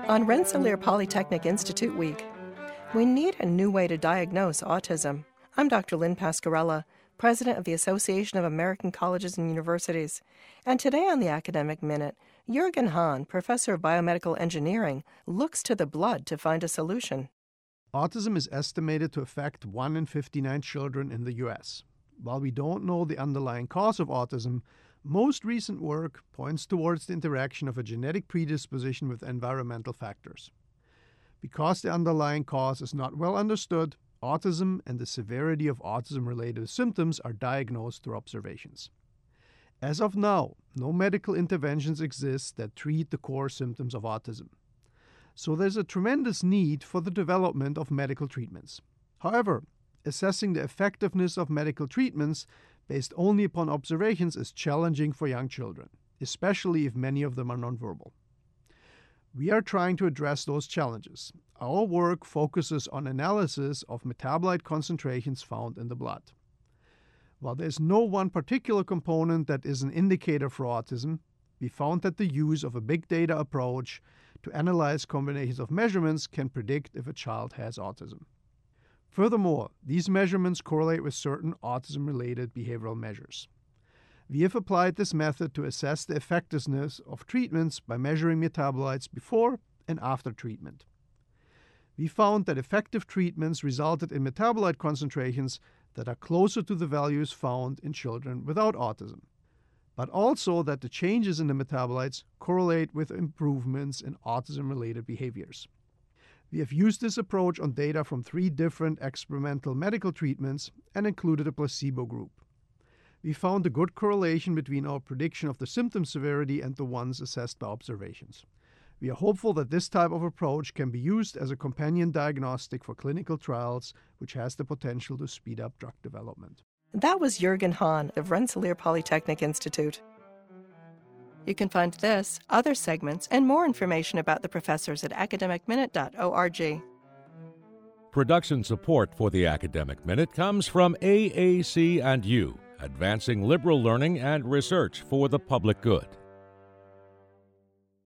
On Rensselaer Polytechnic Institute Week, we need a new way to diagnose autism. I'm Dr. Lynn Pascarella, President of the Association of American Colleges and Universities. And today on the Academic Minute, Jürgen Hahn, Professor of Biomedical Engineering, looks to the blood to find a solution. Autism is estimated to affect 1 in 59 children in the U.S. While we don't know the underlying cause of autism, most recent work points towards the interaction of a genetic predisposition with environmental factors. Because the underlying cause is not well understood, autism and the severity of autism-related symptoms are diagnosed through observations. As of now, no medical interventions exist that treat the core symptoms of autism. So there's a tremendous need for the development of medical treatments. However, assessing the effectiveness of medical treatments based only upon observations is challenging for young children, especially if many of them are nonverbal. We are trying to address those challenges. Our work focuses on analysis of metabolite concentrations found in the blood. While there is no one particular component that is an indicator for autism, we found that the use of a big data approach to analyze combinations of measurements can predict if a child has autism. Furthermore, these measurements correlate with certain autism-related behavioral measures. We have applied this method to assess the effectiveness of treatments by measuring metabolites before and after treatment. We found that effective treatments resulted in metabolite concentrations that are closer to the values found in children without autism, but also that the changes in the metabolites correlate with improvements in autism-related behaviors. We have used this approach on data from 3 different experimental medical treatments and included a placebo group. We found a good correlation between our prediction of the symptom severity and the ones assessed by observations. We are hopeful that this type of approach can be used as a companion diagnostic for clinical trials, which has the potential to speed up drug development. That was Jürgen Hahn of Rensselaer Polytechnic Institute. You can find this, other segments, and more information about the professors at academicminute.org. Production support for the Academic Minute comes from AAC&U, advancing liberal learning and research for the public good.